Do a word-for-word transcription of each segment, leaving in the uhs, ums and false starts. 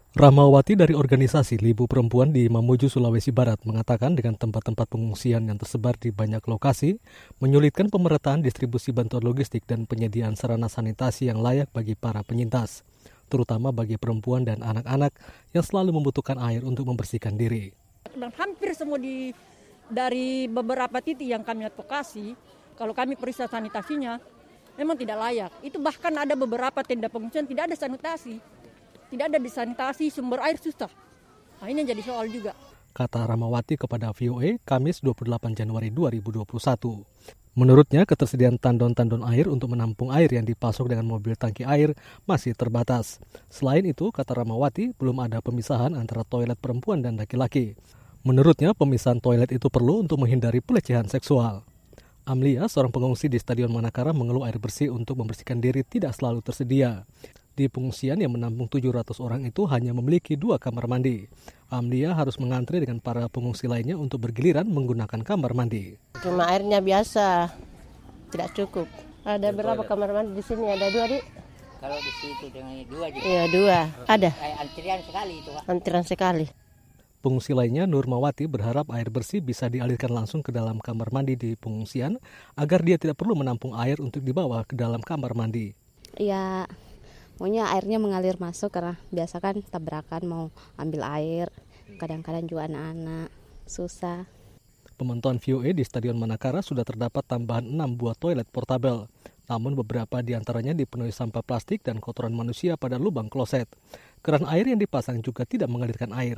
Rahmawati dari organisasi Libu Perempuan di Mamuju, Sulawesi Barat mengatakan dengan tempat-tempat pengungsian yang tersebar di banyak lokasi, menyulitkan pemerataan distribusi bantuan logistik dan penyediaan sarana sanitasi yang layak bagi para penyintas, terutama bagi perempuan dan anak-anak yang selalu membutuhkan air untuk membersihkan diri. Dan hampir semua di, dari beberapa titik yang kami advokasi, kalau kami periksa sanitasinya, memang tidak layak. Itu bahkan ada beberapa tenda pengungsian tidak ada sanitasi. Tidak ada disanitasi, sumber air susah. Nah, ini yang jadi soal juga. Kata Rahmawati kepada V O A Kamis dua puluh delapan Januari dua ribu dua puluh satu. Menurutnya, ketersediaan tandon-tandon air untuk menampung air yang dipasok dengan mobil tangki air masih terbatas. Selain itu, kata Rahmawati, belum ada pemisahan antara toilet perempuan dan laki-laki. Menurutnya, pemisahan toilet itu perlu untuk menghindari pelecehan seksual. Amlia, seorang pengungsi di Stadion Manakara, mengeluh air bersih untuk membersihkan diri tidak selalu tersedia. Di pengungsian yang menampung tujuh ratus orang itu hanya memiliki dua kamar mandi. Amlia harus mengantri dengan para pengungsi lainnya untuk bergiliran menggunakan kamar mandi. Cuma airnya biasa, tidak cukup. Ada berapa kamar mandi di sini? Ada dua, Dik? Kalau di situ dengan dua juga. Iya, dua. Ada. Antrian sekali itu, Pak. Antrian sekali. Pengungsi lainnya, Nurmawati, berharap air bersih bisa dialirkan langsung ke dalam kamar mandi di pengungsian agar dia tidak perlu menampung air untuk dibawa ke dalam kamar mandi. Iya. Maunya airnya mengalir masuk karena biasa kan tabrakan mau ambil air, kadang-kadang juga anak-anak susah. Pemantauan V O A di Stadion Manakara sudah terdapat tambahan enam buah toilet portabel, namun beberapa di antaranya dipenuhi sampah plastik dan kotoran manusia pada lubang kloset. Keran air yang dipasang juga tidak mengalirkan air.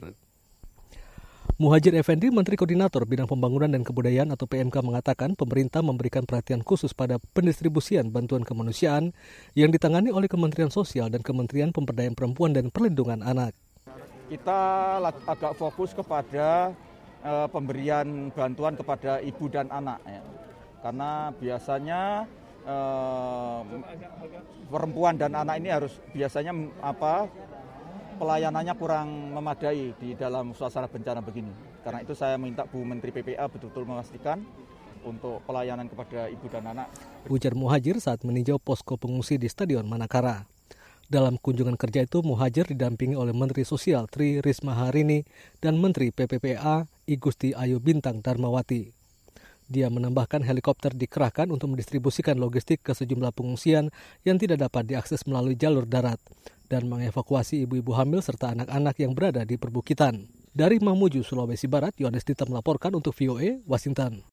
Muhajir Effendi, Menteri Koordinator Bidang Pembangunan dan Kebudayaan atau P M K, mengatakan pemerintah memberikan perhatian khusus pada pendistribusian bantuan kemanusiaan yang ditangani oleh Kementerian Sosial dan Kementerian Pemberdayaan Perempuan dan Perlindungan Anak. Kita agak fokus kepada uh, pemberian bantuan kepada ibu dan anak, ya. Karena biasanya uh, perempuan dan anak ini harus biasanya apa? pelayanannya kurang memadai di dalam suasana bencana begini. Karena itu saya minta Bu Menteri P P A betul-betul memastikan untuk pelayanan kepada ibu dan anak. Ujar Muhajir saat meninjau posko pengungsi di Stadion Manakara. Dalam kunjungan kerja itu, Muhajir didampingi oleh Menteri Sosial Tri Risma Harini dan Menteri P P P A I Gusti Ayu Bintang Darmawati. Dia menambahkan helikopter dikerahkan untuk mendistribusikan logistik ke sejumlah pengungsian yang tidak dapat diakses melalui jalur darat dan mengevakuasi ibu-ibu hamil serta anak-anak yang berada di perbukitan. Dari Mamuju, Sulawesi Barat, Yohanes Dita melaporkan untuk V O A, Washington.